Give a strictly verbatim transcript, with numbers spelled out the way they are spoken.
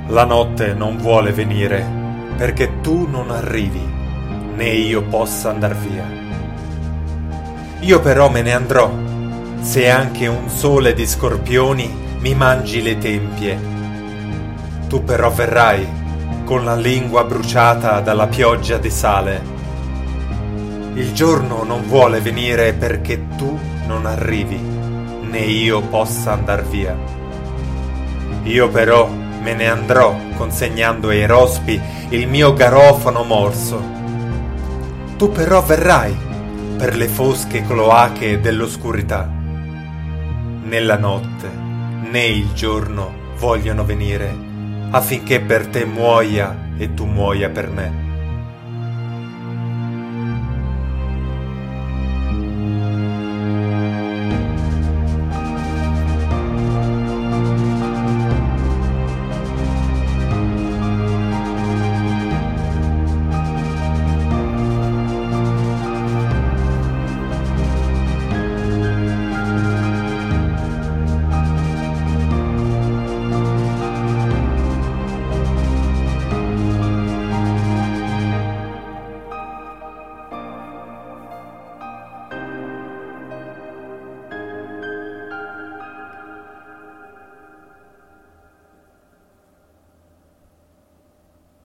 La notte non vuole venire perché tu non arrivi, né io possa andar via. Io però me ne andrò, se anche un sole di scorpioni mi mangi le tempie. Tu però verrai, con la lingua bruciata dalla pioggia di sale. Il giorno non vuole venire perché tu non arrivi, né io possa andar via. Io però me ne andrò consegnando ai rospi il mio garofano morso. Tu però verrai per le fosche cloache dell'oscurità. Né la notte né il giorno vogliono venire affinché per te muoia e tu muoia per me.